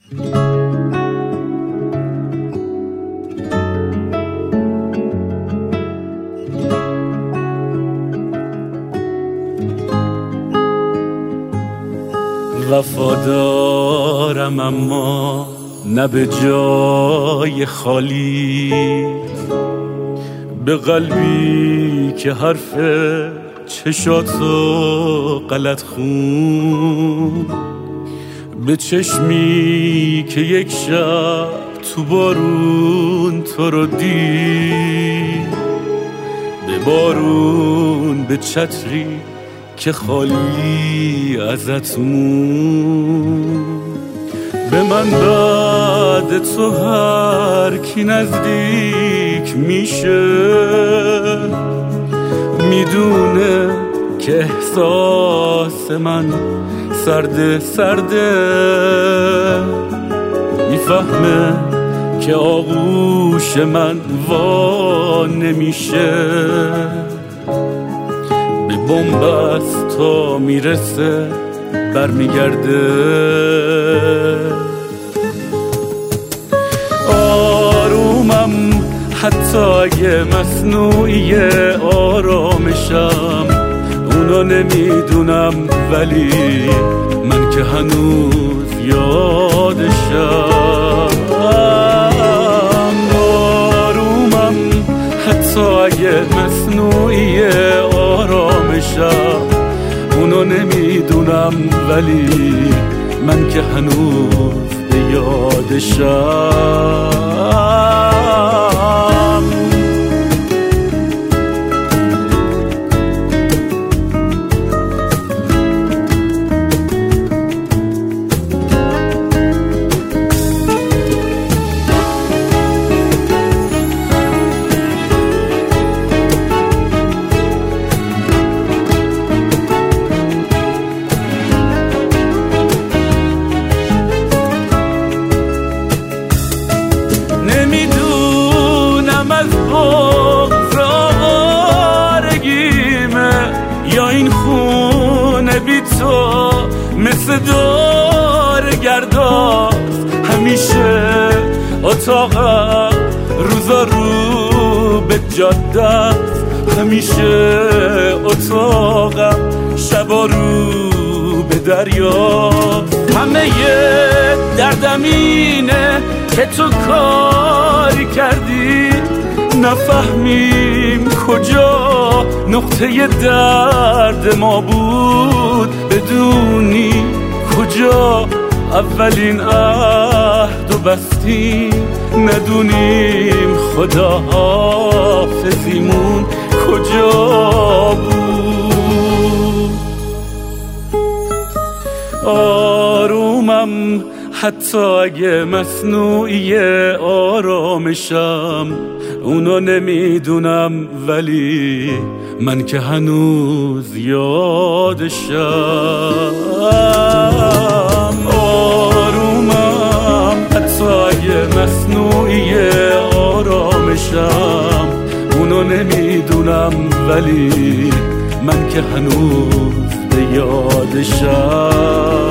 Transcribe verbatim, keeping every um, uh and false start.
وفادارم اما نه به جای خالی، به قلبی که حرف چشاتو غلط خون، به چشمی که یک شب تو بارون تو رو دید، به بارون، به چتری که خالی ازت مون. به من بعد تو هر کی نزدیک میشه میدونه که احساس من سرده سرده، میفهمه که آغوش من وا نمیشه، به بنبست تا میرسه برمیگرده. آرومم حتی اگه مصنوعی آرامشم، اونا نمیدونم ولی من که هنوز یادشم. آرومم حتی اگه مصنوعی آرامشم، اونا نمیدونم ولی من که هنوز به یادشم. نمیدونم از بغض آوارگیمه یا این خونه بی تو مثل دور گرداست. همیشه اتاقم روزا رو به جاده است، همیشه اتاقم شبا رو به دریا. همه دردم اینه که تو کاری کردی نفهمیم کجا نقطه درد ما بود، بدونی کجا اولین عهد و بستیم، ندونیم خدا حافظیمون کجا بود. آرومم حتی اگه مصنوعی آرامشم، اونا نمیدونم ولی من که هنوز یادشم. آرومم حتی اگه مصنوعی آرامشم، اونا نمیدونم ولی من که هنوز به یادشم.